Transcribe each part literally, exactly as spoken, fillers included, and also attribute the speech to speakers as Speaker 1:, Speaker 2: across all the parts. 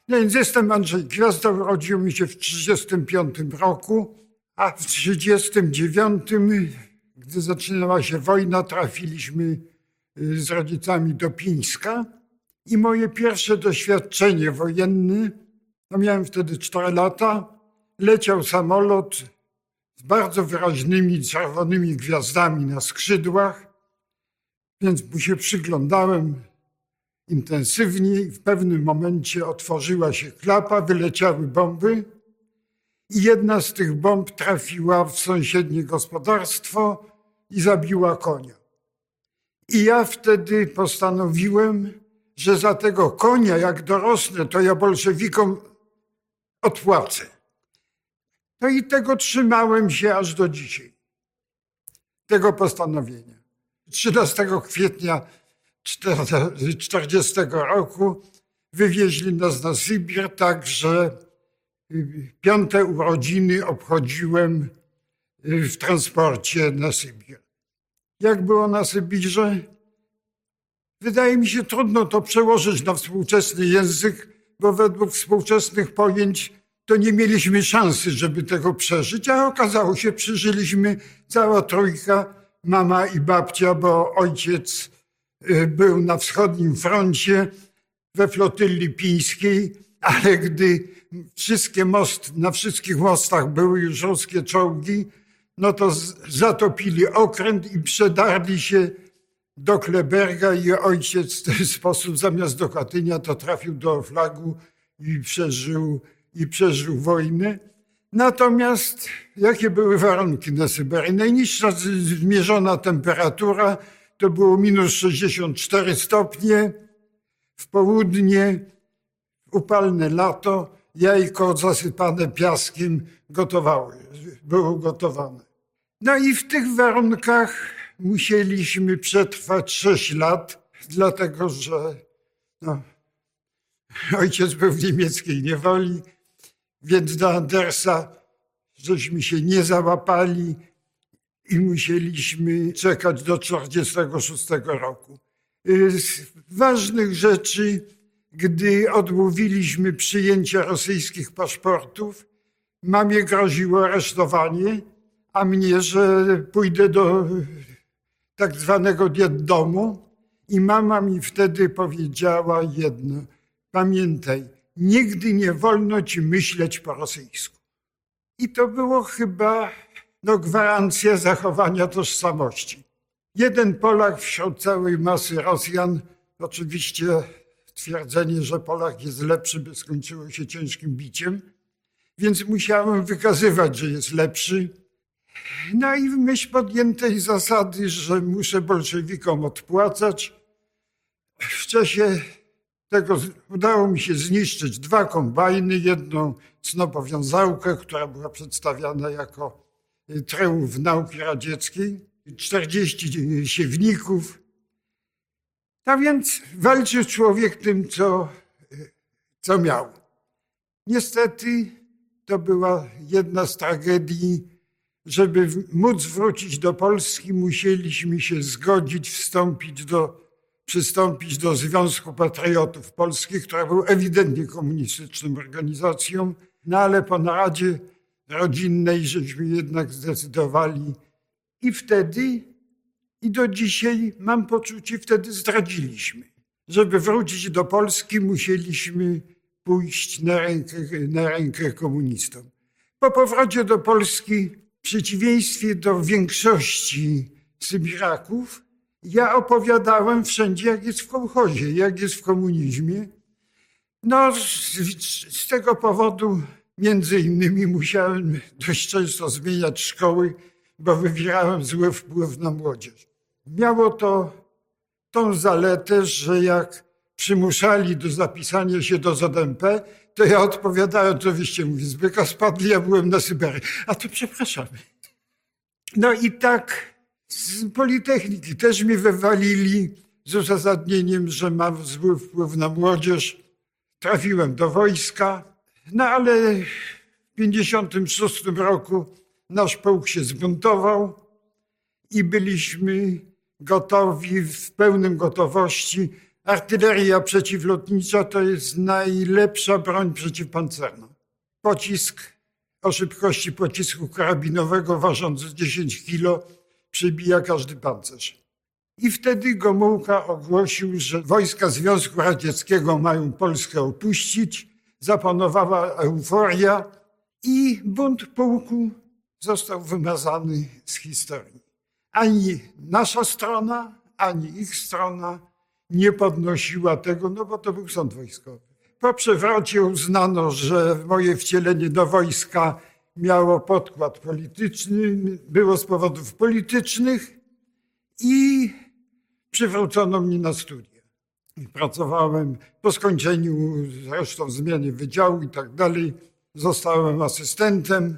Speaker 1: No więc jestem Andrzej Gwiazda, urodził mi się w trzydziestym piątym roku, a w trzydziestym dziewiątym, gdy zaczynała się wojna, trafiliśmy z rodzicami do Pińska i moje pierwsze doświadczenie wojenne, no miałem wtedy cztery lata, leciał samolot z bardzo wyraźnymi czerwonymi gwiazdami na skrzydłach, więc mu się przyglądałem intensywnie i w pewnym momencie otworzyła się klapa, wyleciały bomby i jedna z tych bomb trafiła w sąsiednie gospodarstwo i zabiła konia. I ja wtedy postanowiłem, że za tego konia, jak dorosnę, to ja bolszewikom odpłacę. No i tego trzymałem się aż do dzisiaj, tego postanowienia. trzynastego kwietnia czterdziestego roku wywieźli nas na Sybir, tak że piąte urodziny obchodziłem w transporcie na Sybir. Jak było na Sybirze? Wydaje mi się trudno to przełożyć na współczesny język, bo według współczesnych pojęć to nie mieliśmy szansy, żeby tego przeżyć, a okazało się, przeżyliśmy cała trójka, mama i babcia, bo ojciec był na wschodnim froncie we flotyli pińskiej, ale gdy wszystkie most, na wszystkich mostach były już ruskie czołgi, no to zatopili okręt i przedarli się do Kleberga i ojciec w ten sposób zamiast do Katynia to trafił do Oflagu i przeżył, i przeżył wojnę. Natomiast jakie były warunki na Syberii? Najniższa zmierzona temperatura to było minus sześćdziesiąt cztery stopnie, w południe, upalne lato, jajko zasypane piaskiem gotowały, było gotowane. No i w tych warunkach musieliśmy przetrwać sześć lat, dlatego że no, ojciec był w niemieckiej niewoli, więc do Andersa żeśmy się nie załapali i musieliśmy czekać do czterdziestego szóstego roku. Z ważnych rzeczy, gdy odmówiliśmy przyjęcia rosyjskich paszportów, mamie groziło aresztowanie, a mnie, że pójdę do tak zwanego dietdomu i mama mi wtedy powiedziała jedno: pamiętaj, nigdy nie wolno ci myśleć po rosyjsku. I to było chyba no, gwarancja zachowania tożsamości. Jeden Polak wśród całej masy Rosjan, oczywiście twierdzenie, że Polak jest lepszy, by skończyło się ciężkim biciem, więc musiałem wykazywać, że jest lepszy. No i w myśl podjętej zasady, że muszę bolszewikom odpłacać, w czasie tego udało mi się zniszczyć dwa kombajny, jedną cnopowiązałkę, która była przedstawiana jako triumf nauki radzieckiej, czterdzieści siewników. A więc walczył człowiek tym, co, co miał. Niestety to była jedna z tragedii. Żeby móc wrócić do Polski, musieliśmy się zgodzić, wstąpić do, przystąpić do Związku Patriotów Polskich, która był ewidentnie komunistyczną organizacją, no ale po naradzie rodzinnej żeśmy jednak zdecydowali i wtedy, i do dzisiaj mam poczucie, wtedy zdradziliśmy. Żeby wrócić do Polski, musieliśmy pójść na rękę, na rękę komunistom. Po powrocie do Polski, w przeciwieństwie do większości Sybiraków, ja opowiadałem wszędzie, jak jest w kołchozie, jak jest w komunizmie. No, z, z tego powodu między innymi musiałem dość często zmieniać szkoły, bo wywierałem zły wpływ na młodzież. Miało to tą zaletę, że jak przymuszali do zapisania się do Z M P, to ja odpowiadałem, to wyście mówi, z byka spadli, ja byłem na Syberii. A to przepraszamy. No i tak z Politechniki też mnie wywalili z uzasadnieniem, że mam zły wpływ na młodzież. Trafiłem do wojska, no ale w pięćdziesiątym szóstym roku nasz pułk się zbuntował i byliśmy gotowi, w pełnym gotowości, artyleria przeciwlotnicza to jest najlepsza broń przeciwpancerna. Pocisk o szybkości pocisku karabinowego ważący dziesięć kilo przybija każdy pancerz. I wtedy Gomułka ogłosił, że wojska Związku Radzieckiego mają Polskę opuścić. Zapanowała euforia i bunt pułku został wymazany z historii. Ani nasza strona, ani ich strona nie podnosiła tego, no bo to był sąd wojskowy. Po przewrocie uznano, że moje wcielenie do wojska miało podkład polityczny, było z powodów politycznych i przywrócono mnie na studia. I pracowałem po skończeniu, zresztą zmiany wydziału i tak dalej, zostałem asystentem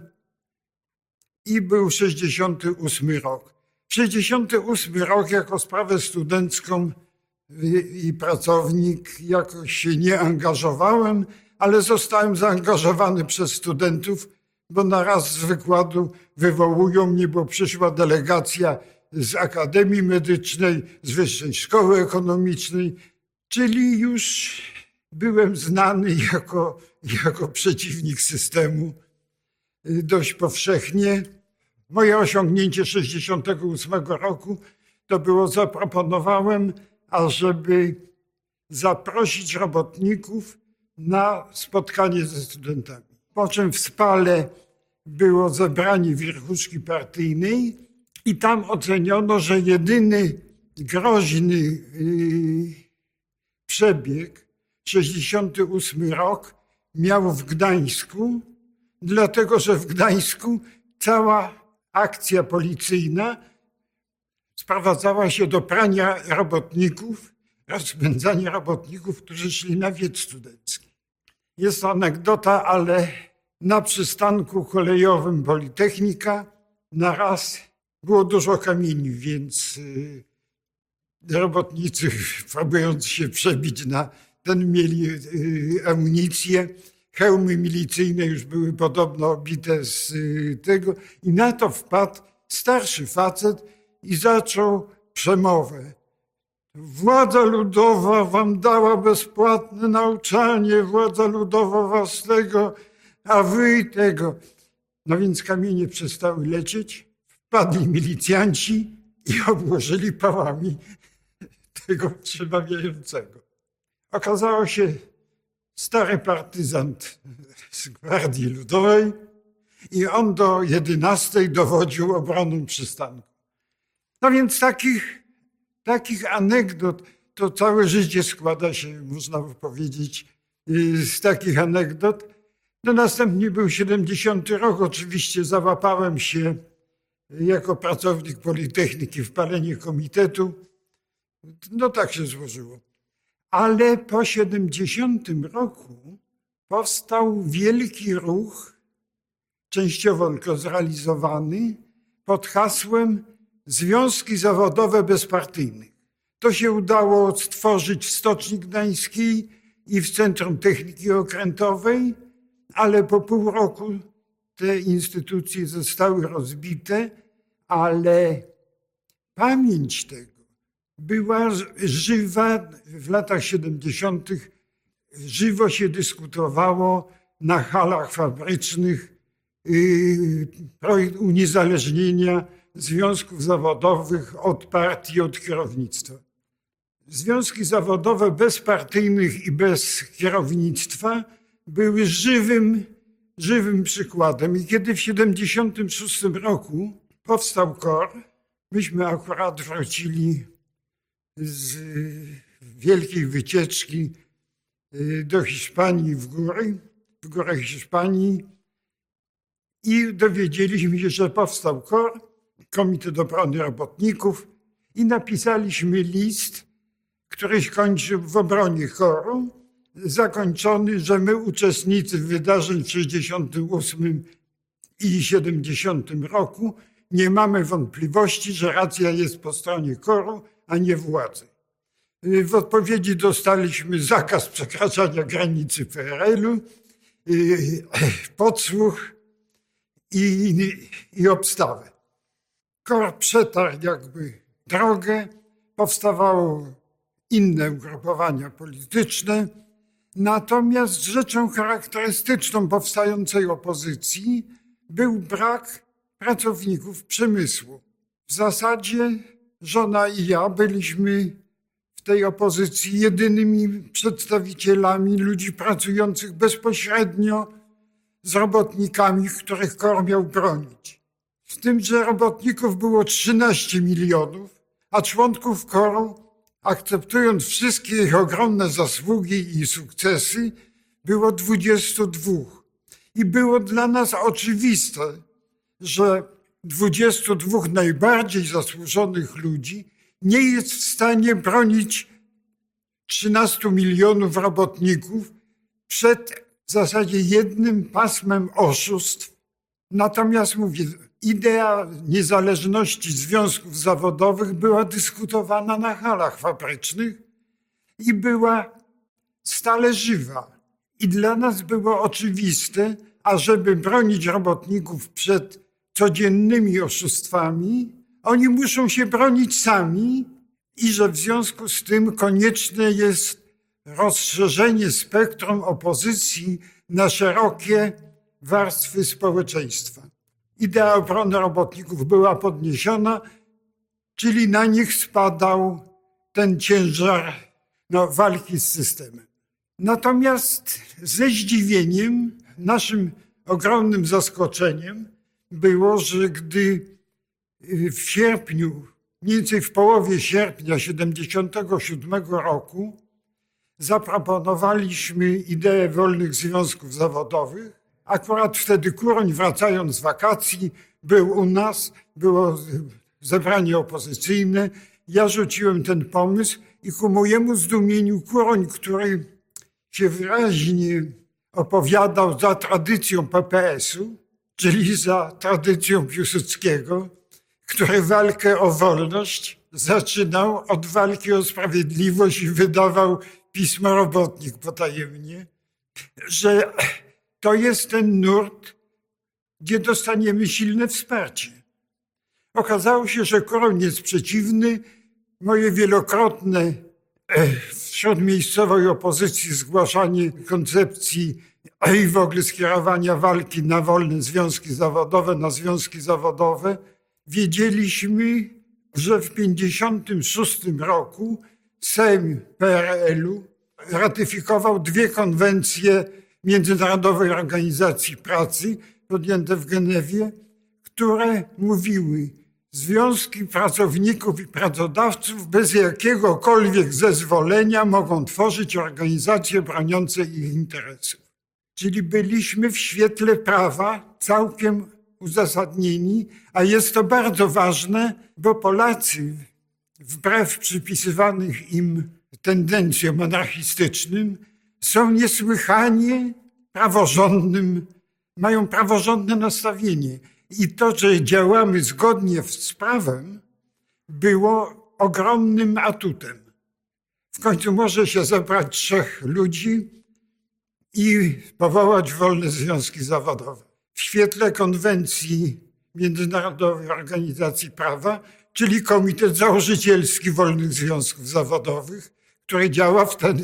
Speaker 1: i był sześćdziesiąty ósmy rok. sześćdziesiąty ósmy rok jako sprawę studencką i pracownik jakoś się nie angażowałem, ale zostałem zaangażowany przez studentów, bo na raz z wykładu wywołują mnie, bo przyszła delegacja z Akademii Medycznej, z Wyższej Szkoły Ekonomicznej, czyli już byłem znany jako, jako przeciwnik systemu dość powszechnie. Moje osiągnięcie sześćdziesiątego ósmego roku to było, zaproponowałem, ażeby zaprosić robotników na spotkanie ze studentami. Po czym w Spale było zebranie wierchuszki partyjnej i tam oceniono, że jedyny groźny yy, przebieg, sześćdziesiąty ósmy rok, miał w Gdańsku, dlatego że w Gdańsku cała akcja policyjna sprowadzała się do prania robotników, rozpędzania robotników, którzy szli na wiec studencki. Jest to anegdota, ale na przystanku kolejowym Politechnika na raz było dużo kamieni, więc robotnicy, próbując się przebić na ten, mieli amunicję. Hełmy milicyjne już były podobno obite z tego i na to wpadł starszy facet i zaczął przemowę. Władza ludowa wam dała bezpłatne nauczanie, władza ludowa was tego, a wy tego. No więc kamienie przestały lecieć, wpadli milicjanci i obłożyli pałami tego przemawiającego. Okazało się stary partyzant z Gwardii Ludowej i on do jedenastej dowodził obroną przystanku. No więc takich, takich anegdot, to całe życie składa się, można by powiedzieć, z takich anegdot. No następnie był siedemdziesiąty rok, oczywiście załapałem się jako pracownik Politechniki w palenie komitetu. No tak się złożyło. Ale po siedemdziesiątym roku powstał wielki ruch, częściowo tylko zrealizowany, pod hasłem Związki Zawodowe Bezpartyjnych. To się udało stworzyć w Stoczni Gdańskiej i w Centrum Techniki Okrętowej, ale po pół roku te instytucje zostały rozbite, ale pamięć tego była żywa. W latach siedemdziesiątych żywo się dyskutowało na halach fabrycznych projekt uniezależnienia związków zawodowych od partii, od kierownictwa. Związki zawodowe bezpartyjnych i bez kierownictwa były żywym, żywym przykładem. I kiedy w siedemdziesiątym szóstym roku powstał K O R, myśmy akurat wrócili z wielkiej wycieczki do Hiszpanii w góry, w górach Hiszpanii i dowiedzieliśmy się, że powstał K O R, Komitet Obrony Robotników, i napisaliśmy list, który się kończył w obronie K O R-u, zakończony, że my, uczestnicy wydarzeń w sześćdziesiątym ósmym i siedemdziesiątym roku, nie mamy wątpliwości, że racja jest po stronie K O R-u, a nie władzy. W odpowiedzi dostaliśmy zakaz przekraczania granicy P R L-u, podsłuch i, i obstawę. K O R przetarł jakby drogę, powstawało inne ugrupowania polityczne. Natomiast rzeczą charakterystyczną powstającej opozycji był brak pracowników przemysłu. W zasadzie żona i ja byliśmy w tej opozycji jedynymi przedstawicielami ludzi pracujących bezpośrednio z robotnikami, których KOR miał bronić. Z tym, że robotników było trzynaście milionów, a członków KOR-u, akceptując wszystkie ich ogromne zasługi i sukcesy, było dwudziestu dwóch. I było dla nas oczywiste, że dwudziestu dwóch najbardziej zasłużonych ludzi nie jest w stanie bronić trzynastu milionów robotników przed w zasadzie jednym pasmem oszustw. Natomiast mówię, idea niezależności związków zawodowych była dyskutowana na halach fabrycznych i była stale żywa. I dla nas było oczywiste, ażeby bronić robotników przed codziennymi oszustwami, oni muszą się bronić sami i że w związku z tym konieczne jest rozszerzenie spektrum opozycji na szerokie warstwy społeczeństwa. Idea obrony robotników była podniesiona, czyli na nich spadał ten ciężar no, walki z systemem. Natomiast ze zdziwieniem, naszym ogromnym zaskoczeniem było, że gdy w sierpniu, mniej więcej w połowie sierpnia siedemdziesiątego siódmego roku zaproponowaliśmy ideę wolnych związków zawodowych. Akurat wtedy Kuroń, wracając z wakacji, był u nas, było zebranie opozycyjne. Ja rzuciłem ten pomysł i ku mojemu zdumieniu Kuroń, który się wyraźnie opowiadał za tradycją P P S-u, czyli za tradycją Piłsudskiego, który walkę o wolność zaczynał od walki o sprawiedliwość i wydawał pismo Robotnik potajemnie, że to jest ten nurt, gdzie dostaniemy silne wsparcie. Okazało się, że Kuroń jest przeciwny. Moje wielokrotne wśród miejscowej opozycji zgłaszanie koncepcji i w ogóle skierowania walki na wolne związki zawodowe, na związki zawodowe, wiedzieliśmy, że w pięćdziesiątym szóstym roku Sejm P R L-u ratyfikował dwie konwencje Międzynarodowej Organizacji Pracy podjęte w Genewie, które mówiły, związki pracowników i pracodawców bez jakiegokolwiek zezwolenia mogą tworzyć organizacje broniące ich interesów. Czyli byliśmy w świetle prawa całkiem uzasadnieni, a jest to bardzo ważne, bo Polacy wbrew przypisywanych im tendencjom anarchistycznym są niesłychanie praworządnym, mają praworządne nastawienie. I to, że działamy zgodnie z prawem, było ogromnym atutem. W końcu może się zebrać trzech ludzi i powołać wolne związki zawodowe. W świetle konwencji Międzynarodowej Organizacji Prawa, czyli Komitet Założycielski Wolnych Związków Zawodowych, który działa wtedy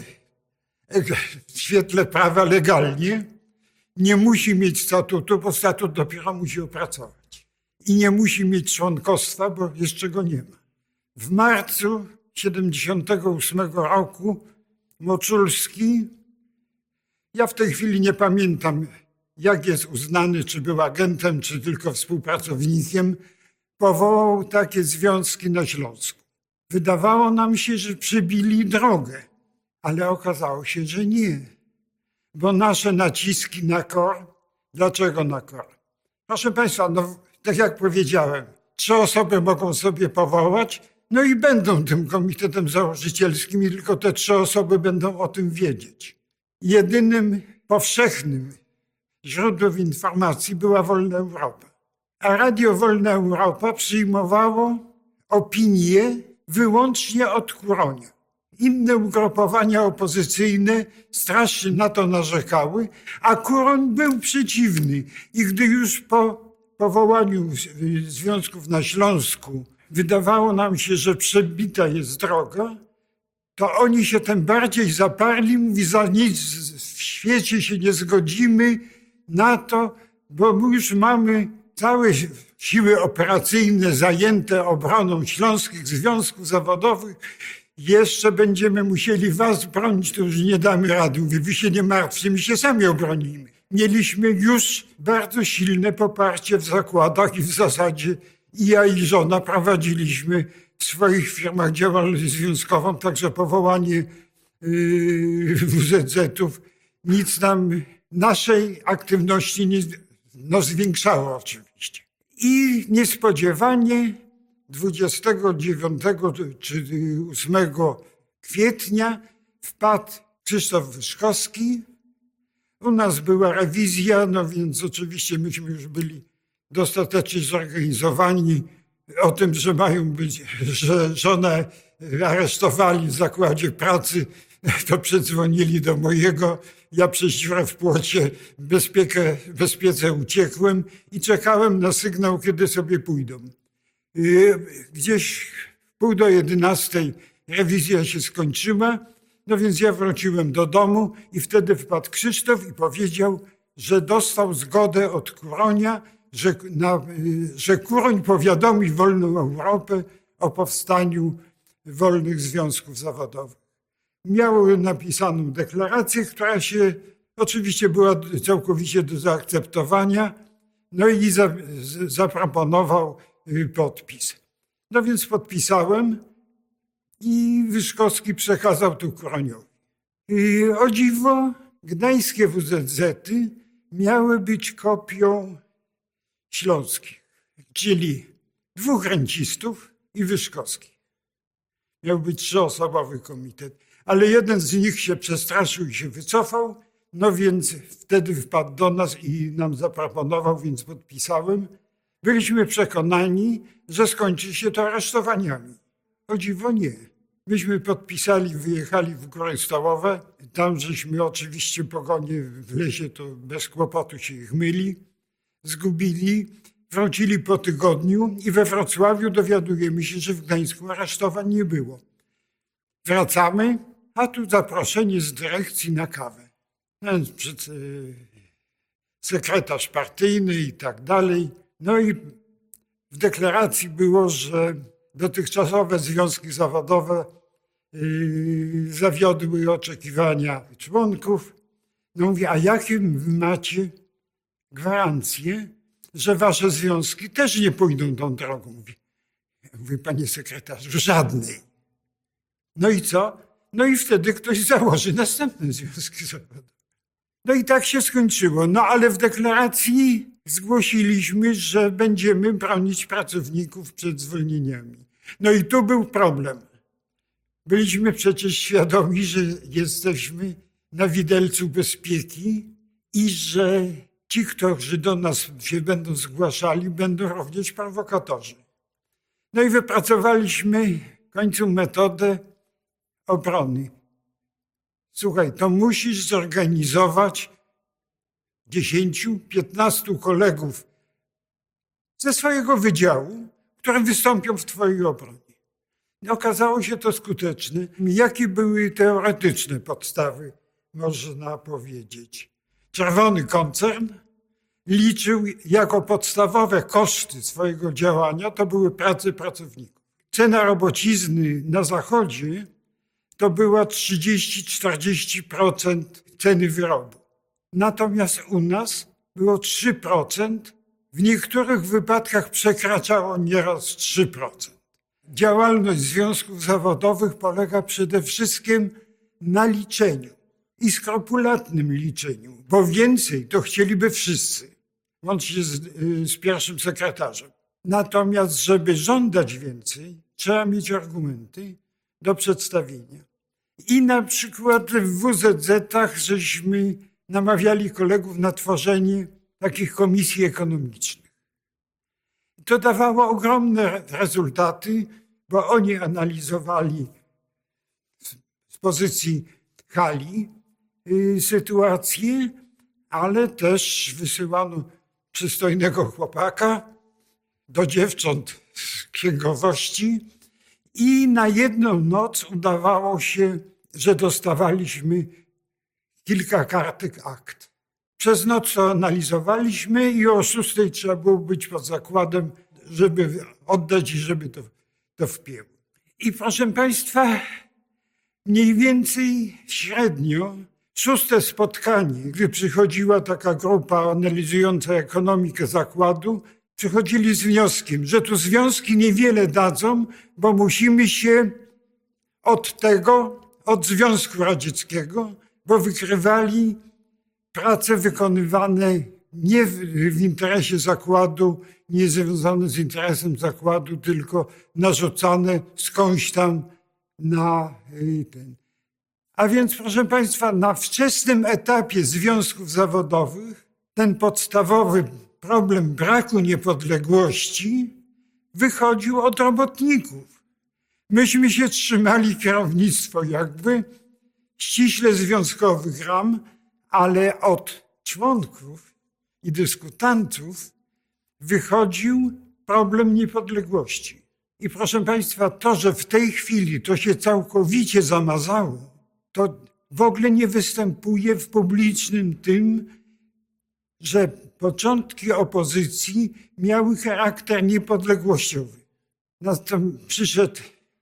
Speaker 1: w świetle prawa legalnie, nie musi mieć statutu, bo statut dopiero musi opracować. I nie musi mieć członkostwa, bo jeszcze go nie ma. W marcu siedemdziesiątego ósmego roku Moczulski, ja w tej chwili nie pamiętam, jak jest uznany, czy był agentem, czy tylko współpracownikiem, powołał takie związki na Śląsku. Wydawało nam się, że przybili drogę, ale okazało się, że nie. Bo nasze naciski na KOR, dlaczego na KOR? Proszę Państwa, no, tak jak powiedziałem, trzy osoby mogą sobie powołać, no i będą tym komitetem założycielskim i tylko te trzy osoby będą o tym wiedzieć. Jedynym powszechnym źródłem informacji była Wolna Europa. A Radio Wolna Europa przyjmowało opinie wyłącznie od Kuronia. Inne ugrupowania opozycyjne strasznie na to narzekały, a Kuroń był przeciwny. I gdy już po powołaniu związków na Śląsku wydawało nam się, że przebita jest droga, to oni się tym bardziej zaparli, mówi, za nic w świecie się nie zgodzimy na to, bo my już mamy całe siły operacyjne zajęte obroną śląskich związków zawodowych. Jeszcze będziemy musieli was bronić, to już nie damy rady. Mówię, wy się nie martwcie, my się sami obronimy. Mieliśmy już bardzo silne poparcie w zakładach i w zasadzie i ja i żona prowadziliśmy w swoich firmach działalność związkową, także powołanie yy, W Z Z-ów nic nam, naszej aktywności nie no, zwiększało oczywiście. I niespodziewanie dwudziestego dziewiątego czy ósmego kwietnia wpadł Krzysztof Wyszkowski. U nas była rewizja, no więc oczywiście myśmy już byli dostatecznie zorganizowani o tym, że mają być, że żonę aresztowali w zakładzie pracy, to przedzwonili do mojego. Ja przez dziurę w płocie w bezpiekę, w bezpiece uciekłem i czekałem na sygnał, kiedy sobie pójdą. Gdzieś w pół do jedenastej rewizja się skończyła, no więc ja wróciłem do domu i wtedy wpadł Krzysztof i powiedział, że dostał zgodę od Kuronia, że, na, że Kuroń powiadomi Wolną Europę o powstaniu wolnych związków zawodowych. Miał napisaną deklarację, która się oczywiście była całkowicie do zaakceptowania, no i za, zaproponował podpis. No więc podpisałem i Wyszkowski przekazał tu Kuroniowi. I o dziwo, gdańskie W Z Z-y miały być kopią śląskich, czyli dwóch rencistów i Wyszkowski. Miał być trzyosobowy komitet, ale jeden z nich się przestraszył i się wycofał, no więc wtedy wpadł do nas i nam zaproponował, więc podpisałem. Byliśmy przekonani, że skończy się to aresztowaniami. O dziwo nie. Myśmy podpisali, wyjechali w Góry Stołowe. Tam żeśmy oczywiście pogonie w lesie, to bez kłopotu się ich myli. Zgubili, wrócili po tygodniu i we Wrocławiu dowiadujemy się, że w Gdańsku aresztowań nie było. Wracamy, a tu zaproszenie z dyrekcji na kawę. Sekretarz partyjny i tak dalej. No i w deklaracji było, że dotychczasowe związki zawodowe yy, zawiodły oczekiwania członków. No mówię, a jakie macie gwarancje, że wasze związki też nie pójdą tą drogą? Mówię, mówię panie sekretarzu, żadnej. No i co? No i wtedy ktoś założy następne związki zawodowe. No i tak się skończyło. No ale w deklaracji zgłosiliśmy, że będziemy bronić pracowników przed zwolnieniami. No i tu był problem. Byliśmy przecież świadomi, że jesteśmy na widelcu bezpieki i że ci, którzy do nas się będą zgłaszali, będą również prowokatorzy. No i wypracowaliśmy w końcu metodę obrony. Słuchaj, to musisz zorganizować dziesięciu, piętnastu kolegów ze swojego wydziału, które wystąpią w twojej obronie. I okazało się to skuteczne. Jakie były teoretyczne podstawy, można powiedzieć? Czerwony koncern liczył jako podstawowe koszty swojego działania, to były prace pracowników. Cena robocizny na zachodzie to była trzydzieści do czterdziestu procent ceny wyrobu. Natomiast u nas było trzy procent, w niektórych wypadkach przekraczało nieraz trzy procent. Działalność związków zawodowych polega przede wszystkim na liczeniu i skrupulatnym liczeniu, bo więcej to chcieliby wszyscy, łącznie z, z pierwszym sekretarzem. Natomiast, żeby żądać więcej, trzeba mieć argumenty do przedstawienia. I na przykład w W Z Z-ach żeśmy namawiali kolegów na tworzenie takich komisji ekonomicznych. To dawało ogromne rezultaty, bo oni analizowali z pozycji hali y, sytuację, ale też wysyłano przystojnego chłopaka do dziewcząt z księgowości I na jedną noc udawało się, że dostawaliśmy kilka kartek akt. Przez noc to analizowaliśmy i o szóstej trzeba było być pod zakładem, żeby oddać i żeby to, to wpięło. I proszę Państwa, mniej więcej średnio szóste spotkanie, gdy przychodziła taka grupa analizująca ekonomikę zakładu, przychodzili z wnioskiem, że tu związki niewiele dadzą, bo musimy się od tego, od Związku Radzieckiego, bo wykrywali prace wykonywane nie w, w interesie zakładu, nie związane z interesem zakładu, tylko narzucane skądś tam na ten. A więc, proszę Państwa, na wczesnym etapie związków zawodowych ten podstawowy problem braku niepodległości wychodził od robotników. Myśmy się trzymali kierownictwo jakby ściśle związkowych ram, ale od członków i dyskutantów wychodził problem niepodległości. I proszę Państwa, to, że w tej chwili to się całkowicie zamazało, to w ogóle nie występuje w publicznym tym, że początki opozycji miały charakter niepodległościowy. Następnie przyszedł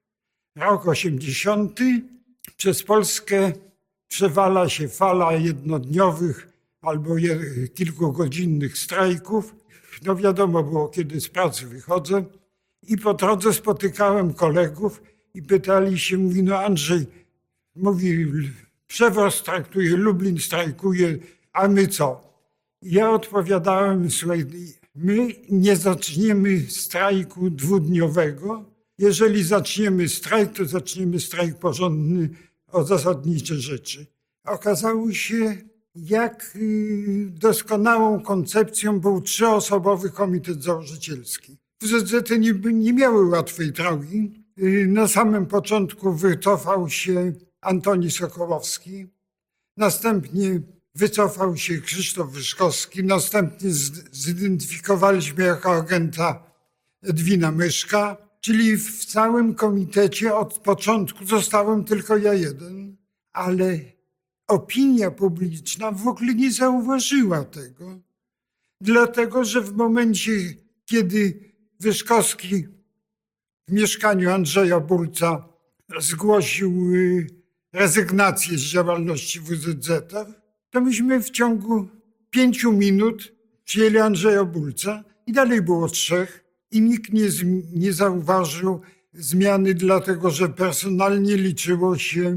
Speaker 1: rok osiemdziesiąty. Przez Polskę przewala się fala jednodniowych albo kilkugodzinnych strajków. No wiadomo było, kiedy z pracy wychodzę. I po drodze spotykałem kolegów i pytali się, mówi, no Andrzej, mówi, Przewoz strajkuje, Lublin strajkuje, a my co? Ja odpowiadałem, słuchaj, my nie zaczniemy strajku dwudniowego. Jeżeli zaczniemy strajk, to zaczniemy strajk porządny o zasadnicze rzeczy. Okazało się, jak doskonałą koncepcją był trzyosobowy komitet założycielski. W Z Z T nie, nie miały łatwej drogi. Na samym początku wycofał się Antoni Sokołowski, następnie wycofał się Krzysztof Wyszkowski, następnie zidentyfikowaliśmy jako agenta Edwina Myszka, czyli w całym komitecie od początku zostałem tylko ja jeden, ale opinia publiczna w ogóle nie zauważyła tego, dlatego że w momencie, kiedy Wyszkowski w mieszkaniu Andrzeja Bulca zgłosił rezygnację z działalności W Z Z, to myśmy w ciągu pięciu minut przyjęli Andrzeja Bulca i dalej było trzech i nikt nie, nie zauważył zmiany, dlatego że personalnie liczyło się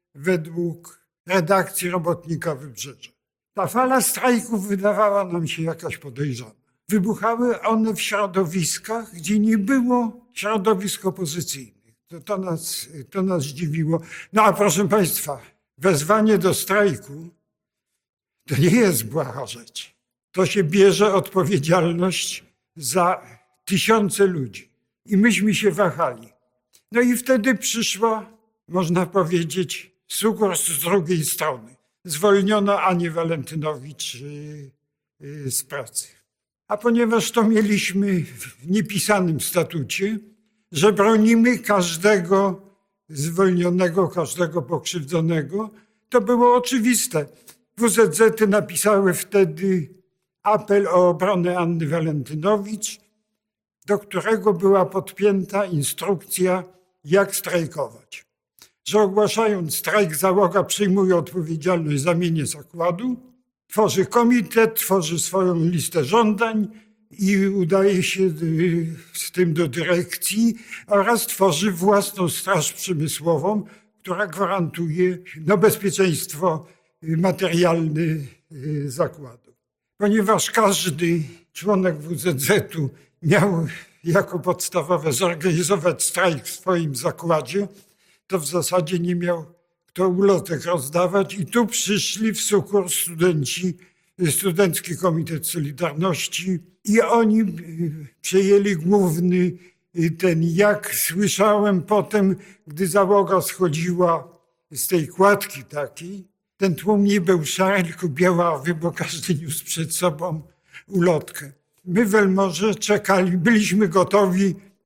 Speaker 1: według redakcji Robotnika Wybrzeża. Ta fala strajków wydawała nam się jakaś podejrzana. Wybuchały one w środowiskach, gdzie nie było środowisk opozycyjnych. To, to, nas, to nas zdziwiło. No a proszę Państwa, wezwanie do strajku to nie jest błaha rzecz. To się bierze odpowiedzialność za tysiące ludzi. I myśmy się wahali. No i wtedy przyszła, można powiedzieć, sukurs z drugiej strony. Zwolniono Anię Walentynowicz z pracy. A ponieważ to mieliśmy w niepisanym statucie, że bronimy każdego zwolnionego, każdego pokrzywdzonego, to było oczywiste. W Z Z T napisały wtedy apel o obronę Anny Walentynowicz, do którego była podpięta instrukcja, jak strajkować. Że ogłaszając strajk, załoga przyjmuje odpowiedzialność za mienie zakładu, tworzy komitet, tworzy swoją listę żądań i udaje się z tym do dyrekcji oraz tworzy własną straż przemysłową, która gwarantuje no, bezpieczeństwo materialne zakładu. Ponieważ każdy członek W Z Z u miał jako podstawowe zorganizować strajk w swoim zakładzie, to w zasadzie nie miał kto ulotek rozdawać i tu przyszli w sukurs studenci, Studencki Komitet Solidarności i oni przejęli główny ten, jak słyszałem potem, gdy załoga schodziła z tej kładki takiej, ten tłum nie był szary, tylko białawy, bo każdy niósł przed sobą ulotkę. My w Elmorze czekali, byliśmy gotowi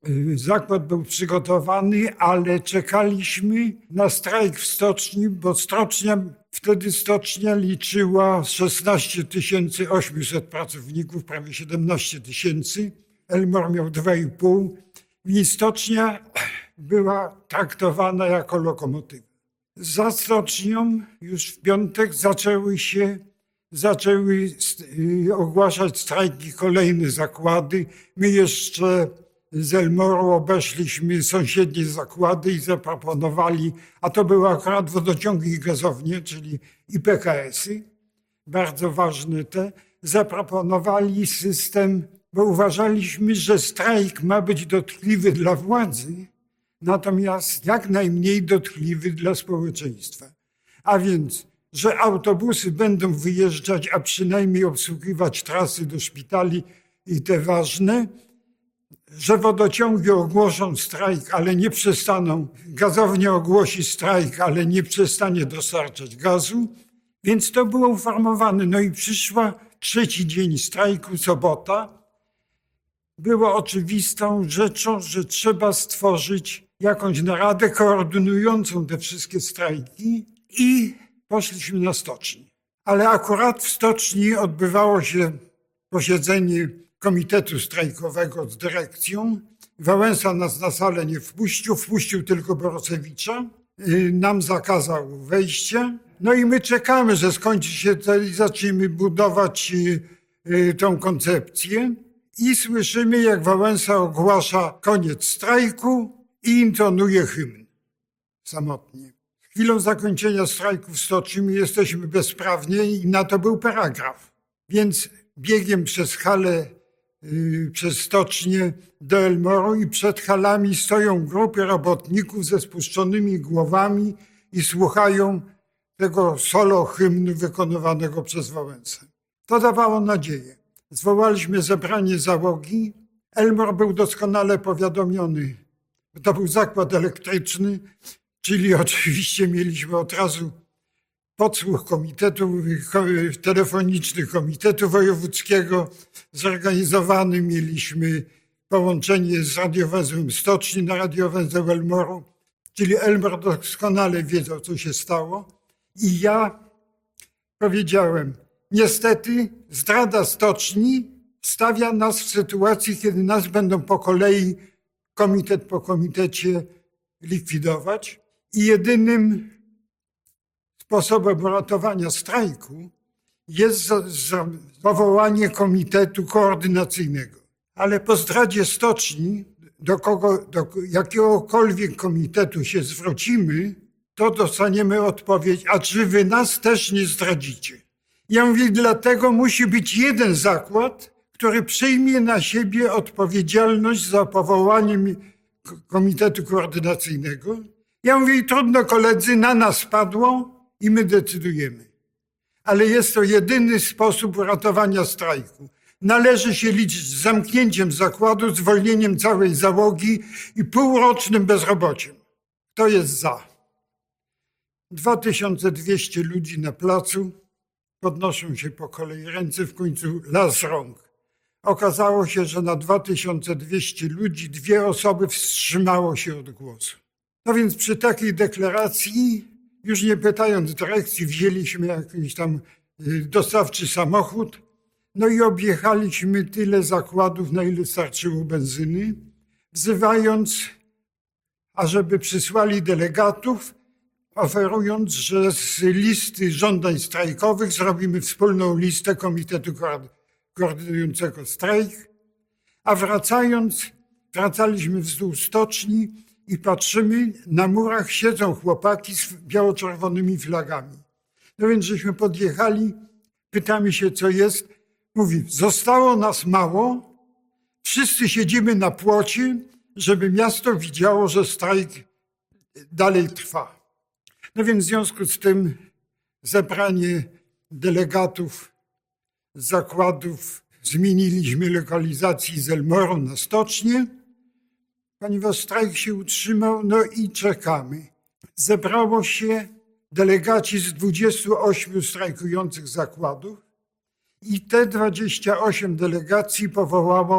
Speaker 1: Zakład był przygotowany, ale czekaliśmy na strajk w stoczni, bo stocznia, wtedy stocznia liczyła szesnaście tysięcy osiemset pracowników, prawie siedemnaście tysięcy. Elmor miał dwa i pół. I stocznia była traktowana jako lokomotywa. Za stocznią już w piątek zaczęły się, zaczęły ogłaszać strajki kolejne zakłady. My jeszcze z Elmoru obeszliśmy sąsiednie zakłady i zaproponowali, a to były akurat wodociągi i gazownie, czyli i P K S-y, bardzo ważne te, zaproponowali system, bo uważaliśmy, że strajk ma być dotkliwy dla władzy, natomiast jak najmniej dotkliwy dla społeczeństwa. A więc, że autobusy będą wyjeżdżać, a przynajmniej obsługiwać trasy do szpitali i te ważne, że wodociągi ogłoszą strajk, ale nie przestaną, gazownia ogłosi strajk, ale nie przestanie dostarczać gazu, więc to było uformowane. No i przyszła trzeci dzień strajku, sobota. Było oczywistą rzeczą, że trzeba stworzyć jakąś naradę koordynującą te wszystkie strajki i poszliśmy na stocznię. Ale akurat w stoczni odbywało się posiedzenie Komitetu Strajkowego z dyrekcją. Wałęsa nas na salę nie wpuścił, wpuścił tylko Borusewicza. Nam zakazał wejścia. No i my czekamy, że skończy się to i zaczniemy budować tą koncepcję. I słyszymy, jak Wałęsa ogłasza koniec strajku i intonuje hymn samotnie. Chwilą zakończenia strajku w stoczni my jesteśmy bezprawnie i na to był paragraf. Więc biegiem przez halę, yy, przez stocznię do Elmoru i przed halami stoją grupy robotników ze spuszczonymi głowami i słuchają tego solo hymnu wykonywanego przez Wałęsę. To dawało nadzieję. Zwołaliśmy zebranie załogi. Elmor był doskonale powiadomiony. To był zakład elektryczny, czyli oczywiście mieliśmy od razu podsłuch komitetu, telefoniczny komitetu wojewódzkiego zorganizowany. Mieliśmy połączenie z radiowęzłem stoczni na radiowęzeł Elmoru, czyli Elmor doskonale wiedział, co się stało. I ja powiedziałem, niestety zdrada stoczni stawia nas w sytuacji, kiedy nas będą po kolei, komitet po komitecie likwidować. I jedynym sposobem ratowania strajku jest powołanie komitetu koordynacyjnego. Ale po zdradzie stoczni, do, kogo, do jakiegokolwiek komitetu się zwrócimy, to dostaniemy odpowiedź, a czy wy nas też nie zdradzicie? Ja mówię, dlatego musi być jeden zakład, który przyjmie na siebie odpowiedzialność za powołanie komitetu koordynacyjnego. Ja mówię, trudno koledzy, na nas padło i my decydujemy. Ale jest to jedyny sposób ratowania strajku. Należy się liczyć z zamknięciem zakładu, zwolnieniem całej załogi i półrocznym bezrobociem. Kto jest za? dwa tysiące dwieście ludzi na placu, podnoszą się po kolei ręce, w końcu las rąk. Okazało się, że na dwa tysiące dwieście ludzi dwie osoby wstrzymało się od głosu. No więc przy takiej deklaracji, już nie pytając dyrekcji, wzięliśmy jakiś tam dostawczy samochód, no i objechaliśmy tyle zakładów, na ile starczyło benzyny, wzywając, ażeby przysłali delegatów, oferując, że z listy żądań strajkowych zrobimy wspólną listę komitetu koordynującego strajk, a wracając, wracaliśmy wzdłuż stoczni i patrzymy, na murach siedzą chłopaki z biało-czerwonymi flagami. No więc żeśmy podjechali, pytamy się, co jest. Mówi, zostało nas mało, wszyscy siedzimy na płocie, żeby miasto widziało, że strajk dalej trwa. No więc w związku z tym zebranie delegatów z zakładów zmieniliśmy lokalizacji z Elmoru na stocznię, ponieważ strajk się utrzymał, no i czekamy. Zebrało się delegaci z dwudziestu ośmiu strajkujących zakładów i te dwadzieścia osiem delegacji powołało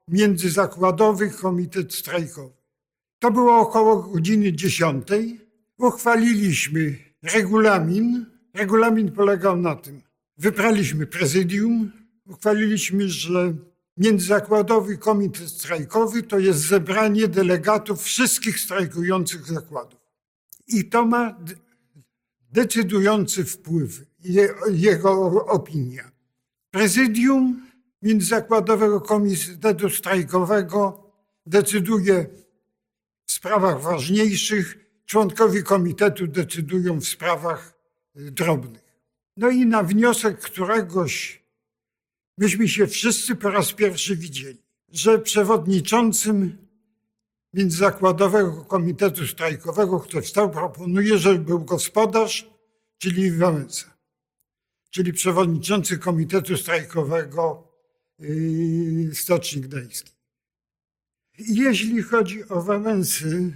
Speaker 1: Międzyzakładowy Komitet Strajkowy. To było około godziny dziesiątej. Uchwaliliśmy regulamin. Regulamin polegał na tym, wybraliśmy prezydium, uchwaliliśmy, że Międzyzakładowy Komitet Strajkowy to jest zebranie delegatów wszystkich strajkujących zakładów. I to ma decydujący wpływ, je, jego opinia. Prezydium Międzyzakładowego Komitetu Strajkowego decyduje w sprawach ważniejszych, członkowie komitetu decydują w sprawach drobnych. No i na wniosek któregoś myśmy się wszyscy po raz pierwszy widzieli, że przewodniczącym Międzyzakładowego Komitetu Strajkowego, który wstał, proponuje, żeby był gospodarz, czyli Wałęsa, czyli przewodniczący Komitetu Strajkowego yy, Stoczni Gdańskiej. Jeśli chodzi o Wałęsy,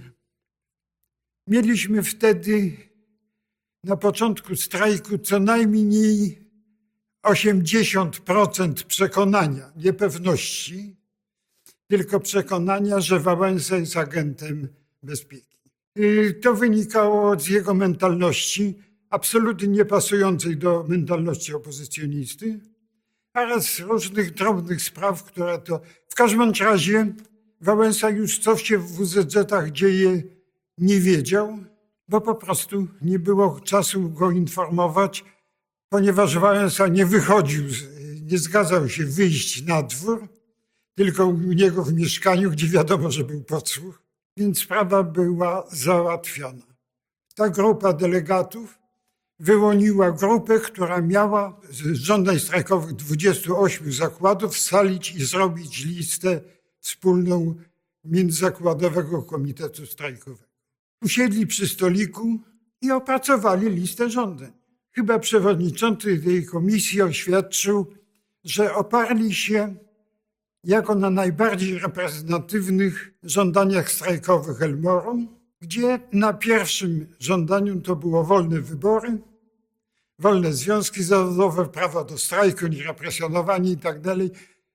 Speaker 1: mieliśmy wtedy na początku strajku co najmniej osiemdziesiąt procent przekonania, nie pewności, tylko przekonania, że Wałęsa jest agentem bezpieki. To wynikało z jego mentalności, absolutnie nie pasującej do mentalności opozycjonisty, oraz z różnych drobnych spraw, które to... W każdym razie Wałęsa już co się w W Z Z-ach dzieje nie wiedział, bo po prostu nie było czasu go informować, ponieważ Wałęsa nie wychodził, nie zgadzał się wyjść na dwór, tylko u niego w mieszkaniu, gdzie wiadomo, że był podsłuch, więc sprawa była załatwiona. Ta grupa delegatów wyłoniła grupę, która miała z żądań strajkowych dwudziestu ośmiu zakładów scalić i zrobić listę wspólną Międzyzakładowego Komitetu Strajkowego. Usiedli przy stoliku i opracowali listę żądań. Chyba przewodniczący tej komisji oświadczył, że oparli się jako na najbardziej reprezentatywnych żądaniach strajkowych Elmoru, gdzie na pierwszym żądaniu to było wolne wybory, wolne związki zawodowe, prawo do strajku, nierepresjonowanie i tak dalej.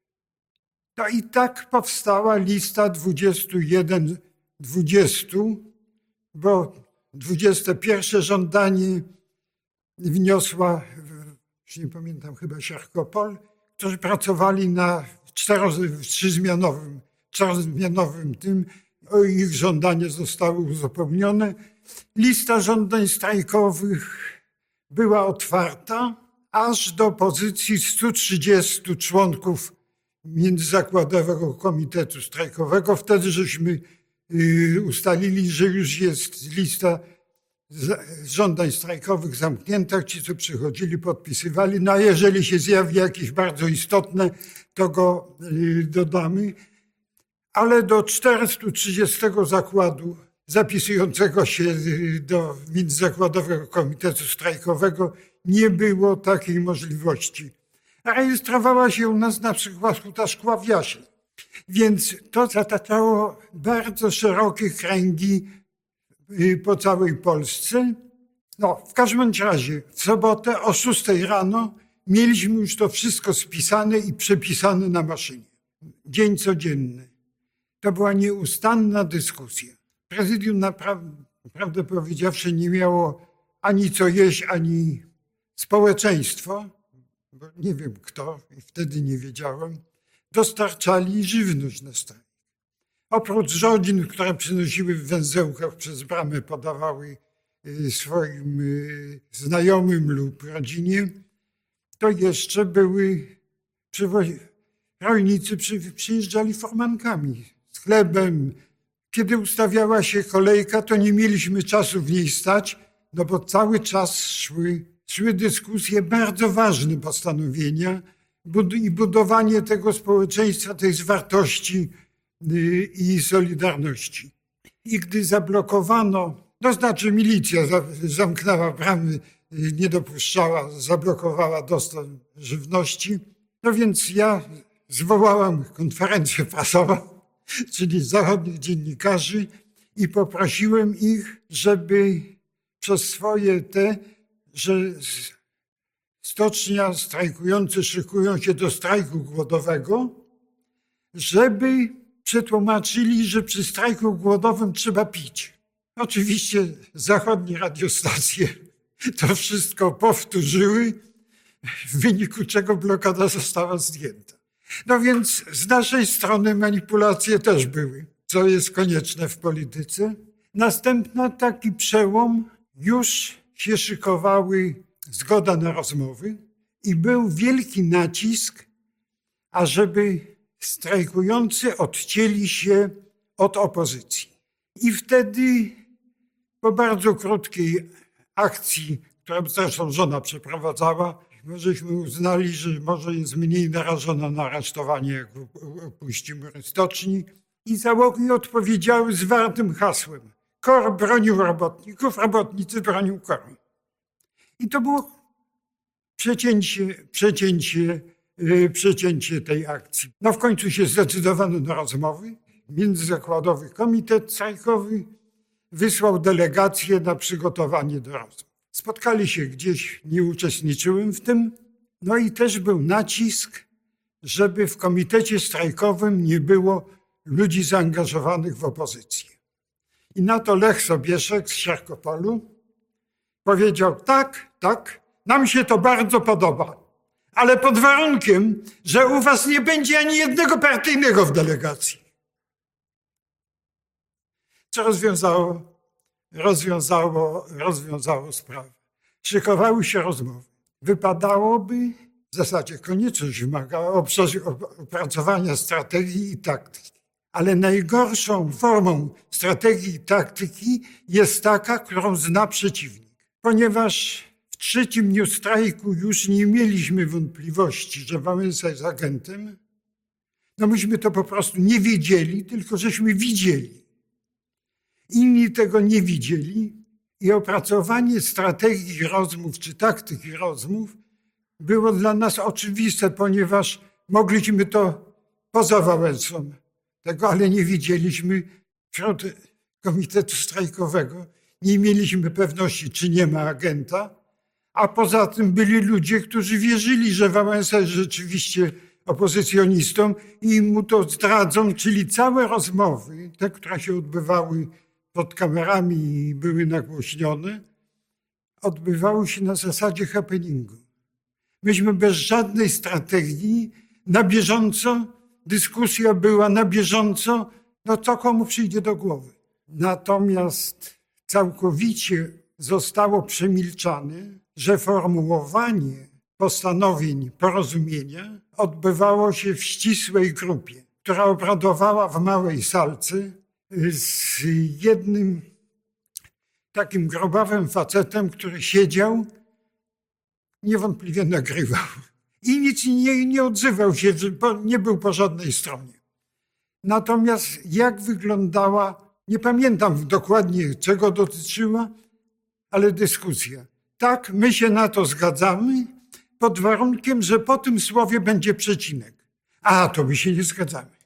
Speaker 1: To i tak powstała lista dwudziestu jeden dwudziestu, bo dwudzieste pierwsze żądanie wniosła, już nie pamiętam, chyba Siarkopol, którzy pracowali na cztero, trzyzmianowym, czterozmianowym tym. O ich żądanie zostały uzupełnione. Lista żądań strajkowych była otwarta aż do pozycji stu trzydziestu członków Międzyzakładowego Komitetu Strajkowego. Wtedy żeśmy ustalili, że już jest lista żądań strajkowych zamknięta. Ci, co przychodzili, podpisywali. No a jeżeli się zjawi jakieś bardzo istotne, to go dodamy. Ale do czterystu trzydziestego zakładu zapisującego się do Międzyzakładowego Komitetu Strajkowego nie było takiej możliwości. Rejestrowała się u nas na przykład Huta Szkła w Jaśle. Więc to zataczało bardzo szerokie kręgi po całej Polsce. No, w każdym razie w sobotę o szóstej rano mieliśmy już to wszystko spisane i przepisane na maszynie. Dzień codzienny. To była nieustanna dyskusja. Prezydium naprawdę, prawdę powiedziawszy, nie miało ani co jeść, ani społeczeństwo, bo nie wiem kto, i wtedy nie wiedziałem, dostarczali żywność na strajk. Oprócz rodzin, które przynosiły w węzełkach przez bramę, podawały swoim znajomym lub rodzinie, to jeszcze były rolnicy przyjeżdżali furmankami z chlebem. Kiedy ustawiała się kolejka, to nie mieliśmy czasu w niej stać, no bo cały czas szły, szły dyskusje, bardzo ważne postanowienia i budowanie tego społeczeństwa, tej wartości i solidarności. I gdy zablokowano, to znaczy milicja zamknęła bramy, nie dopuszczała, zablokowała dostęp żywności, no więc ja zwołałem konferencję prasową, czyli zachodnich dziennikarzy, i poprosiłem ich, żeby przez swoje te, że stocznia strajkujący szykują się do strajku głodowego, żeby przetłumaczyli, że przy strajku głodowym trzeba pić. Oczywiście zachodnie radiostacje to wszystko powtórzyły, w wyniku czego blokada została zdjęta. No więc z naszej strony manipulacje też były, co jest konieczne w polityce. Następny taki przełom, już się szykowały zgoda na rozmowy i był wielki nacisk, ażeby strajkujący odcięli się od opozycji. I wtedy po bardzo krótkiej akcji, którą zresztą żona przeprowadzała, żeśmy uznali, że może jest mniej narażona na aresztowanie, jak opuścimy stoczni. I załogi odpowiedziały zwartym hasłem: KOR bronił robotników, robotnicy bronią koru. I to było przecięcie, przecięcie, yy, przecięcie tej akcji. No w końcu się zdecydowano na rozmowy. Międzyzakładowy Komitet Strajkowy wysłał delegację na przygotowanie do rozmów. Spotkali się gdzieś, nie uczestniczyłem w tym. No i też był nacisk, żeby w komitecie strajkowym nie było ludzi zaangażowanych w opozycję. I na to Lech Sobieszek z Siarkopolu powiedział: tak, tak, nam się to bardzo podoba, ale pod warunkiem, że u was nie będzie ani jednego partyjnego w delegacji. Co rozwiązało, rozwiązało, rozwiązało sprawę. Szykowały się rozmowy. Wypadałoby, w zasadzie konieczność wymagała opracowania strategii i taktyki. Ale najgorszą formą strategii i taktyki jest taka, którą zna przeciwnik. Ponieważ w trzecim dniu strajku już nie mieliśmy wątpliwości, że Wałęsa jest agentem, no myśmy to po prostu nie wiedzieli, tylko żeśmy widzieli. Inni tego nie widzieli i opracowanie strategii rozmów czy taktyki rozmów było dla nas oczywiste, ponieważ mogliśmy to poza Wałęsą tego, ale nie widzieliśmy wśród komitetu strajkowego. Nie mieliśmy pewności, czy nie ma agenta, a poza tym byli ludzie, którzy wierzyli, że Wałęsa jest rzeczywiście opozycjonistą i mu to zdradzą, czyli całe rozmowy, te, które się odbywały pod kamerami i były nagłośnione, odbywały się na zasadzie happeningu. Myśmy bez żadnej strategii, na bieżąco, dyskusja była na bieżąco, no co komu przyjdzie do głowy. Natomiast całkowicie zostało przemilczane, że formułowanie postanowień porozumienia odbywało się w ścisłej grupie, która obradowała w małej salce z jednym takim grobawym facetem, który siedział, niewątpliwie nagrywał i nic nie, nie odzywał się, nie był po żadnej stronie. Natomiast jak wyglądała, nie pamiętam dokładnie czego dotyczyła, ale dyskusja. Tak, my się na to zgadzamy, pod warunkiem, że po tym słowie będzie przecinek. A, to my się nie zgadzamy.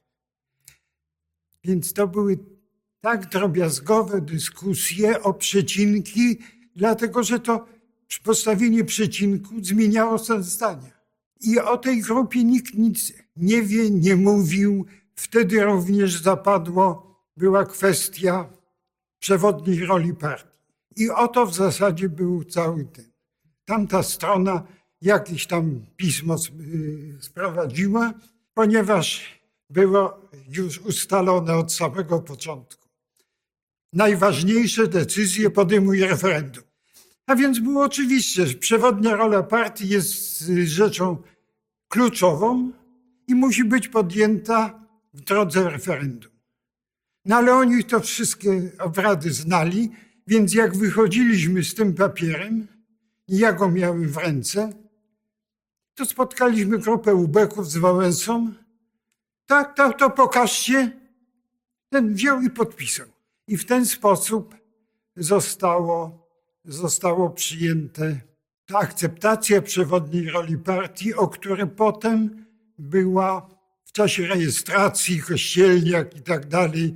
Speaker 1: Więc to były tak drobiazgowe dyskusje o przecinki, dlatego że to postawienie przecinku zmieniało sens zdania. I o tej grupie nikt nic nie wie, nie mówił. Wtedy również zapadło, była kwestia przewodniej roli partii. I oto w zasadzie był cały ten. Tamta strona jakieś tam pismo sprowadziła, ponieważ było już ustalone od samego początku. Najważniejsze decyzje podejmuje referendum. A więc było oczywiście, że przewodnia rola partii jest rzeczą kluczową i musi być podjęta w drodze referendum. No ale oni to wszystkie obrady znali, więc jak wychodziliśmy z tym papierem i ja go miałem w ręce, to spotkaliśmy grupę ubeków z Wałęsą. Tak, tak, to pokażcie. Ten wziął i podpisał. I w ten sposób zostało, zostało przyjęte ta akceptacja przewodniej roli partii, o której potem była w czasie rejestracji, kościelniak i tak dalej,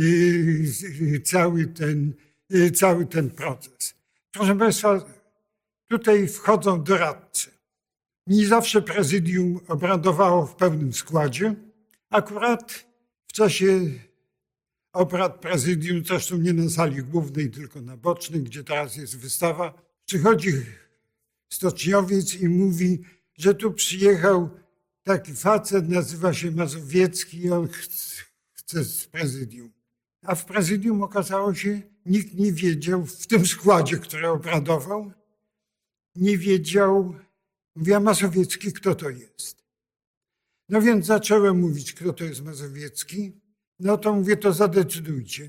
Speaker 1: cały ten, cały ten proces. Proszę Państwa, tutaj wchodzą doradcy. Nie zawsze prezydium obradowało w pełnym składzie, Akurat w czasie obrad prezydium, zresztą nie na sali głównej, tylko na bocznej, gdzie teraz jest wystawa, przychodzi stoczniowiec i mówi, że tu przyjechał taki facet, nazywa się Mazowiecki i on chce, chce z prezydium. A w prezydium okazało się, nikt nie wiedział, w tym składzie, który obradował, nie wiedział, mówię, a Mazowiecki, kto to jest? No więc zacząłem mówić, kto to jest Mazowiecki. No to mówię, to zadecydujcie.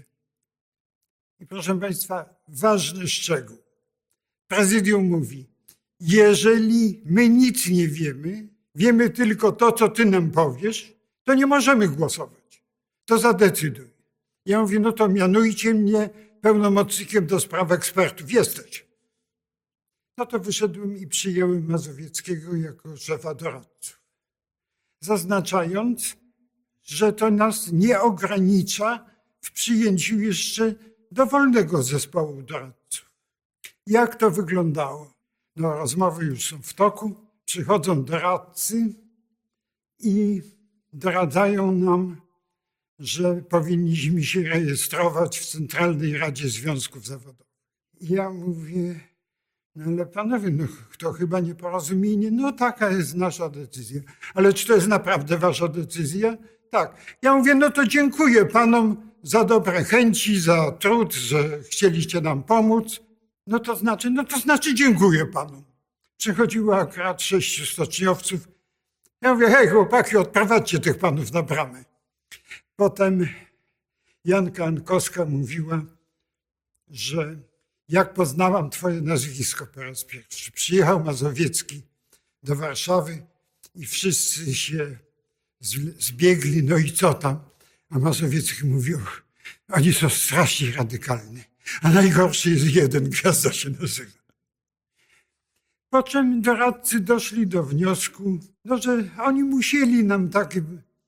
Speaker 1: I proszę Państwa, ważny szczegół. Prezydium mówi, jeżeli my nic nie wiemy, wiemy tylko to, co ty nam powiesz, to nie możemy głosować. To zadecyduj. Ja mówię, no to mianujcie mnie pełnomocnikiem do spraw ekspertów. Jesteś. No to wyszedłem i przyjąłem Mazowieckiego jako szefa doradców. Zaznaczając, że to nas nie ogranicza w przyjęciu jeszcze dowolnego zespołu doradców. Jak to wyglądało? No, rozmowy już są w toku. Przychodzą doradcy i doradzają nam, że powinniśmy się rejestrować w Centralnej Radzie Związków Zawodowych. I ja mówię, no ale panowie, no to chyba nieporozumienie. No taka jest nasza decyzja. Ale czy to jest naprawdę wasza decyzja? Tak. Ja mówię, no to dziękuję panom za dobre chęci, za trud, że chcieliście nam pomóc. No to znaczy, no to znaczy dziękuję panom. Przychodziło akurat sześciu stoczniowców. Ja mówię, hej chłopaki, odprowadźcie tych panów na bramę. Potem Janka Ankowska mówiła, że jak poznałam twoje nazwisko po raz pierwszy. Przyjechał Mazowiecki do Warszawy i wszyscy się zbiegli, no i co tam? A Mazowiecki mówił, oni są strasznie radykalni, a najgorszy jest jeden, Gwiazda się nazywa. Po czym doradcy doszli do wniosku, no, że oni musieli nam takie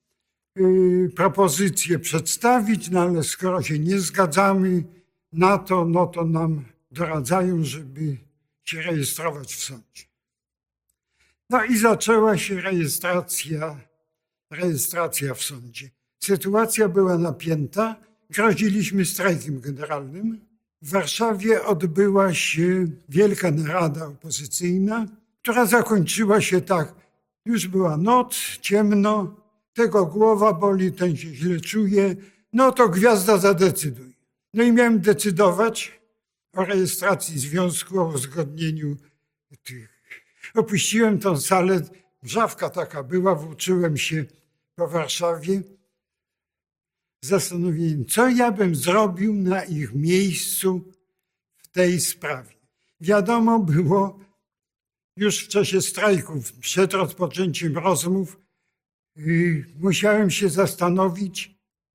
Speaker 1: yy, propozycje przedstawić, no ale skoro się nie zgadzamy na to, no to nam doradzają, żeby się rejestrować w sądzie. No i zaczęła się rejestracja, rejestracja w sądzie. Sytuacja była napięta, groziliśmy strajkiem generalnym. W Warszawie odbyła się wielka narada opozycyjna, która zakończyła się tak. Już była noc, ciemno, tego głowa boli, ten się źle czuje, no to Gwiazda zadecyduj. No i miałem decydować o rejestracji związku, o uzgodnieniu tych. Opuściłem tą salę, wrzawka taka była, włóczyłem się po Warszawie. Zastanowiłem, co ja bym zrobił na ich miejscu w tej sprawie. Wiadomo było już w czasie strajków, przed rozpoczęciem rozmów, yy, musiałem się zastanowić,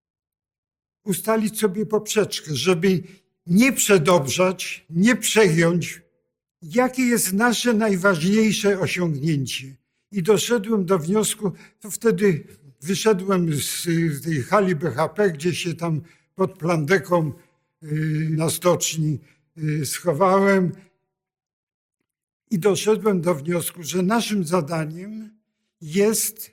Speaker 1: ustalić sobie poprzeczkę, żeby nie przedobrzać, nie przejąć, jakie jest nasze najważniejsze osiągnięcie. I doszedłem do wniosku, to wtedy wyszedłem z tej hali B H P, gdzie się tam pod plandeką na stoczni schowałem i doszedłem do wniosku, że naszym zadaniem jest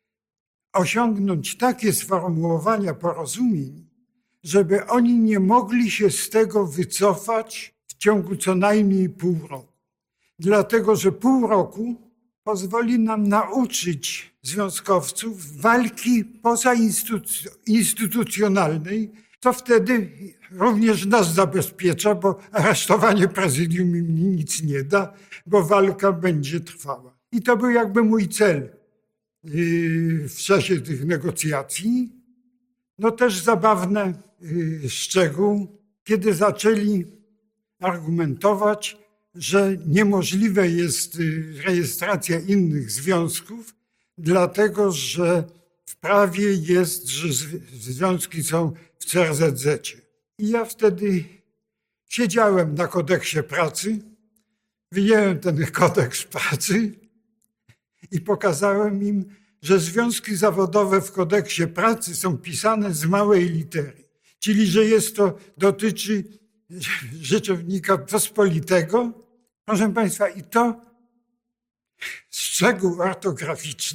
Speaker 1: osiągnąć takie sformułowania porozumień, żeby oni nie mogli się z tego wycofać w ciągu co najmniej pół roku. Dlatego, że pół roku pozwoli nam nauczyć związkowców walki pozainstytucjonalnej, co wtedy również nas zabezpiecza, bo aresztowanie prezydium im nic nie da, bo walka będzie trwała. I to był jakby mój cel w czasie tych negocjacji. No też zabawny szczegół, kiedy zaczęli argumentować, że niemożliwe jest rejestracja innych związków, dlatego że w prawie jest, że związki są w C R Z Z-cie. I ja wtedy siedziałem na kodeksie pracy, wyjąłem ten kodeks pracy i pokazałem im, że związki zawodowe w kodeksie pracy są pisane z małej litery. Czyli, że jest to, dotyczy rzeczownika pospolitego. Proszę Państwa, i to szczegół ortograficzny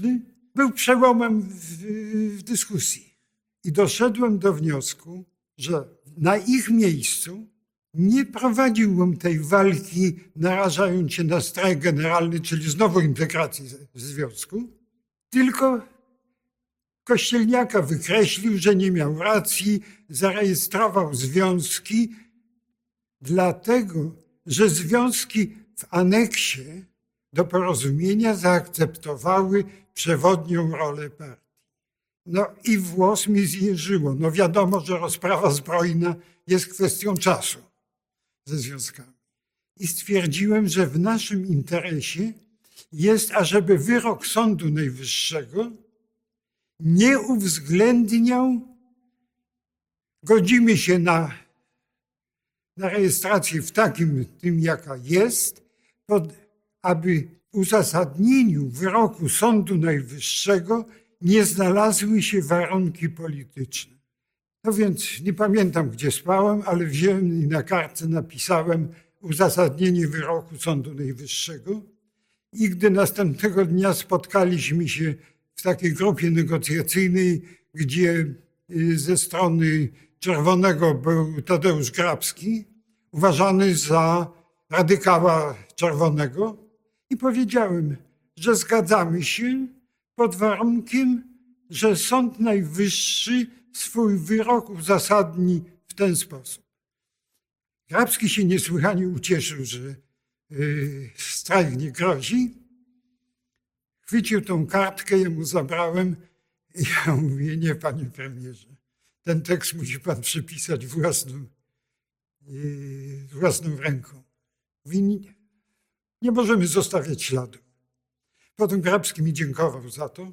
Speaker 1: był przełomem w, w dyskusji. I doszedłem do wniosku, że na ich miejscu nie prowadziłbym tej walki, narażając się na strajk generalny, czyli znowu integracji związku, tylko Kościelniaka wykreślił, że nie miał racji, zarejestrował związki, dlatego że związki w aneksie do porozumienia zaakceptowały przewodnią rolę partii. No i włos mi zjeżyło. No wiadomo, że rozprawa zbrojna jest kwestią czasu ze związkami. I stwierdziłem, że w naszym interesie jest, ażeby wyrok Sądu Najwyższego nie uwzględniał, godzimy się na, na rejestrację w takim tym, jaka jest, pod, aby w uzasadnieniu wyroku Sądu Najwyższego nie znalazły się warunki polityczne. No więc nie pamiętam, gdzie spałem, ale wziąłem i na kartce napisałem uzasadnienie wyroku Sądu Najwyższego. I gdy następnego dnia spotkaliśmy się w takiej grupie negocjacyjnej, gdzie ze strony Czerwonego był Tadeusz Grabski, uważany za radykała Czerwonego, i powiedziałem, że zgadzamy się pod warunkiem, że Sąd Najwyższy swój wyrok uzasadni w ten sposób. Grabski się niesłychanie ucieszył, że yy, strajk nie grozi. Chwycił tą kartkę, ja mu zabrałem i ja mówię, nie, panie premierze, ten tekst musi pan przypisać własną, yy, własną ręką. Mówi, nie, nie możemy zostawiać śladów. Potem Grabski mi dziękował za to.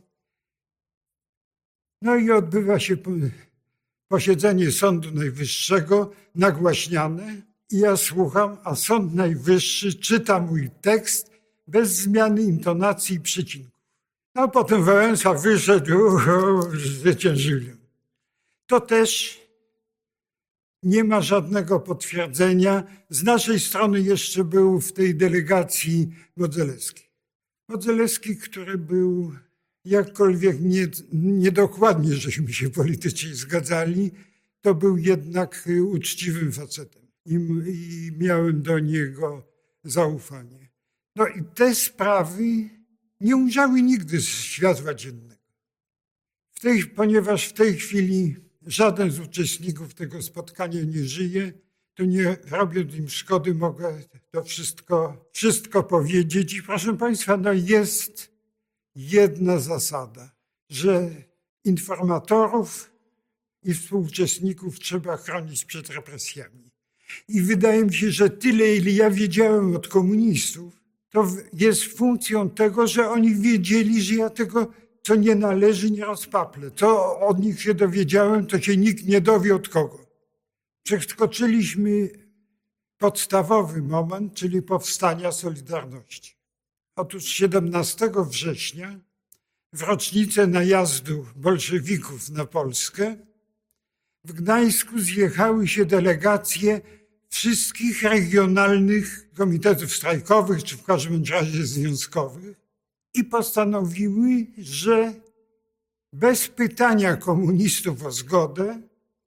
Speaker 1: No i odbywa się posiedzenie Sądu Najwyższego, nagłaśniane, i ja słucham, a Sąd Najwyższy czyta mój tekst bez zmiany intonacji i przecinków. A potem Wałęsa wyszedł, uhu, zwyciężyli. To też nie ma żadnego potwierdzenia. Z naszej strony jeszcze był w tej delegacji Modzelewski. Modzelewski, który był jakkolwiek nie, niedokładnie, żeśmy się politycznie zgadzali, to był jednak uczciwym facetem i, i miałem do niego zaufanie. No i te sprawy nie ujrzały nigdy światła dziennego. W tej, ponieważ w tej chwili żaden z uczestników tego spotkania nie żyje, to nie robiąc im szkody, mogę to wszystko, wszystko powiedzieć. I proszę państwa, no jest jedna zasada, że informatorów i współuczestników trzeba chronić przed represjami. I wydaje mi się, że tyle, ile ja wiedziałem od komunistów, to jest funkcją tego, że oni wiedzieli, że ja tego, co nie należy, nie rozpaplę. Co od nich się dowiedziałem, to się nikt nie dowie od kogo. Przeskoczyliśmy podstawowy moment, czyli powstania Solidarności. Otóż siedemnastego września, w rocznicę najazdu bolszewików na Polskę, w Gdańsku zjechały się delegacje wszystkich regionalnych komitetów strajkowych, czy w każdym razie związkowych, i postanowiły, że bez pytania komunistów o zgodę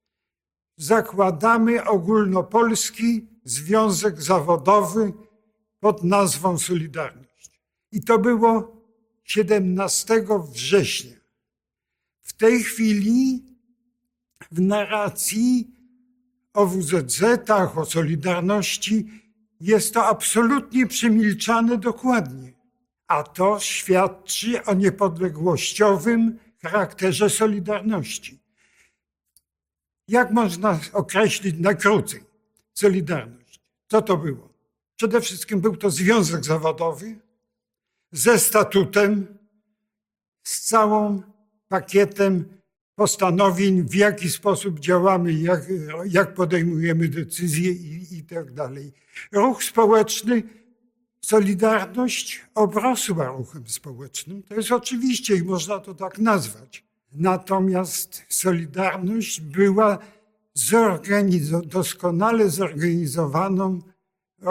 Speaker 1: zakładamy ogólnopolski związek zawodowy pod nazwą Solidarność. I to było siedemnastego września. W tej chwili w narracji o W Z Z-ach, o Solidarności jest to absolutnie przemilczane dokładnie. A to świadczy o niepodległościowym charakterze Solidarności. Jak można określić najkrócej Solidarność? Co to było? Przede wszystkim był to związek zawodowy ze statutem, z całym pakietem postanowień, w jaki sposób działamy, jak, jak podejmujemy decyzje i, i tak dalej. Ruch społeczny, Solidarność obrosła ruchem społecznym. To jest oczywiście i można to tak nazwać. Natomiast Solidarność była zorganizo- doskonale zorganizowaną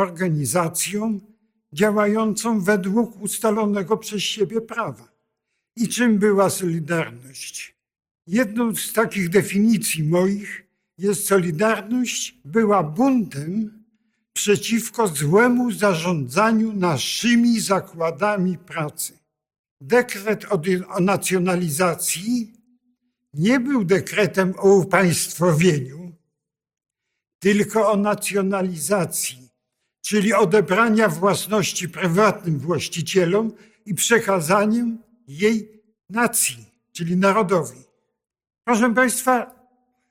Speaker 1: organizacją działającą według ustalonego przez siebie prawa. I czym była Solidarność? Jedną z takich definicji moich jest: solidarność była buntem przeciwko złemu zarządzaniu naszymi zakładami pracy. Dekret o, o nacjonalizacji nie był dekretem o upaństwowieniu, tylko o nacjonalizacji, czyli odebrania własności prywatnym właścicielom i przekazaniem jej nacji, czyli narodowi. Proszę Państwa,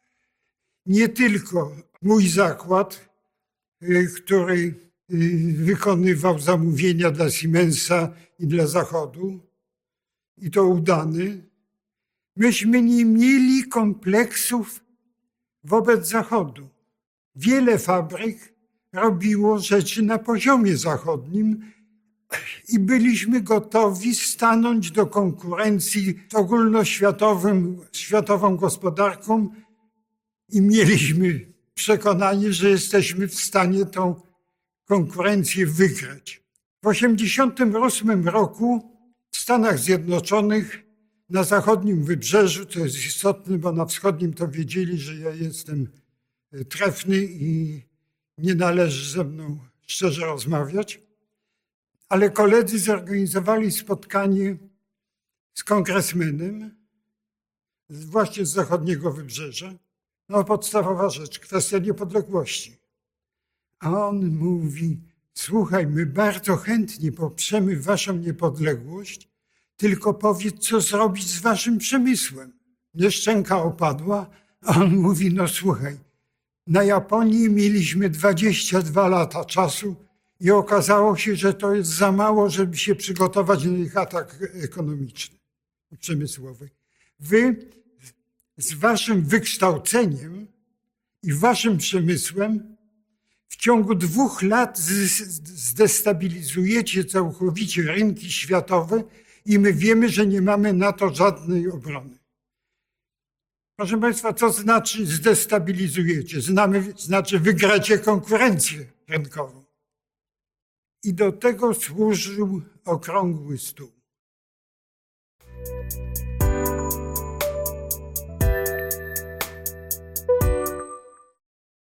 Speaker 1: nie tylko mój zakład, który wykonywał zamówienia dla Siemensa i dla Zachodu, i to udany, myśmy nie mieli kompleksów wobec Zachodu. Wiele fabryk robiło rzeczy na poziomie zachodnim i byliśmy gotowi stanąć do konkurencji z ogólnoświatowym, światową gospodarką i mieliśmy przekonanie, że jesteśmy w stanie tą konkurencję wygrać. W tysiąc dziewięćset osiemdziesiątym ósmym roku w Stanach Zjednoczonych na zachodnim wybrzeżu, to jest istotne, bo na wschodnim to wiedzieli, że ja jestem trefny i nie należy ze mną szczerze rozmawiać, ale koledzy zorganizowali spotkanie z kongresmenem właśnie z zachodniego wybrzeża. No, podstawowa rzecz, kwestia niepodległości. A on mówi: słuchaj, my bardzo chętnie poprzemy waszą niepodległość, tylko powiedz, co zrobić z waszym przemysłem. Mnie szczęka opadła, a on mówi: no słuchaj, na Japonii mieliśmy dwadzieścia dwa lata czasu i okazało się, że to jest za mało, żeby się przygotować na ich atak ekonomiczny i przemysłowy. Wy z waszym wykształceniem i waszym przemysłem w ciągu dwóch lat zdestabilizujecie całkowicie rynki światowe i my wiemy, że nie mamy na to żadnej obrony. Proszę Państwa, co znaczy zdestabilizujecie? Znamy, znaczy wygracie konkurencję rynkową. I do tego służył okrągły stół.